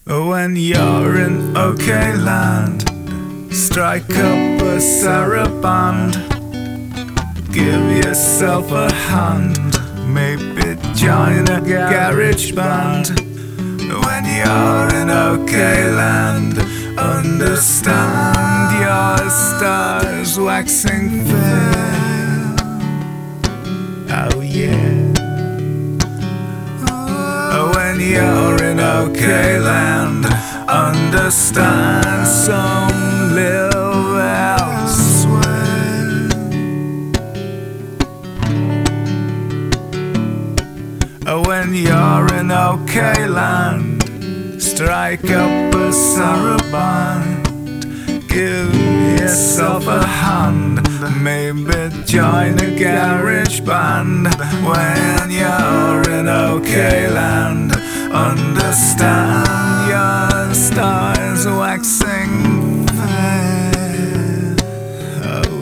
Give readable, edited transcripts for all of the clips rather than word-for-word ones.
When you're in OK land, strike up a saraband, give yourself a hand, maybe join a garage band. When you're in OK land, understand your star's waxing fair. Oh yeah. When you're in OK land, understand some live elsewhere. When you're in OK land, strike up a saraband, give yourself a hand, maybe join a garage band. When you're in OK land, understand your star's waxing fair. Oh.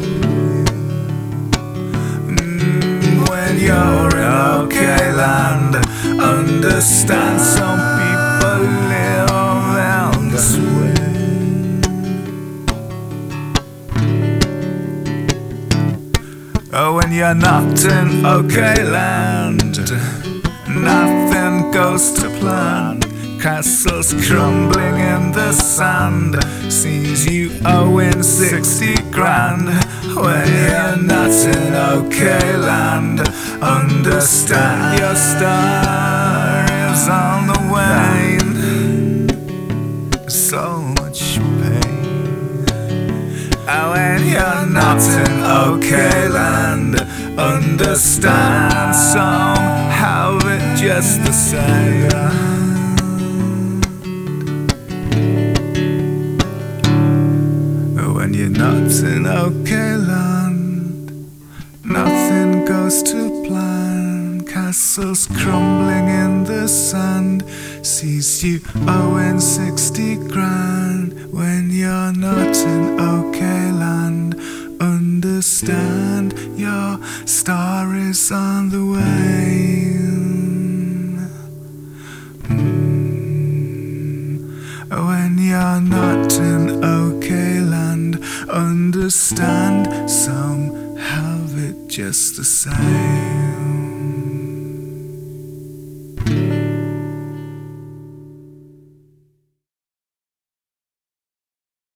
When you're in OK land, understand some people live elsewhere. When you're not in OK land, nothing goes to plan. Castles crumbling in the sand, sees you owing 60 grand. When you're not in OK land, understand your star is on the wane. So much pain. When you're not in OK land, understand somehow it's just the same. When you're not in OK land, nothing goes to plan. Castles crumbling in the sand, sees you owing 60 grand. When you're not in OK land, understand your star is on the wane. When you're not in OK land, understand somehow it's just the same.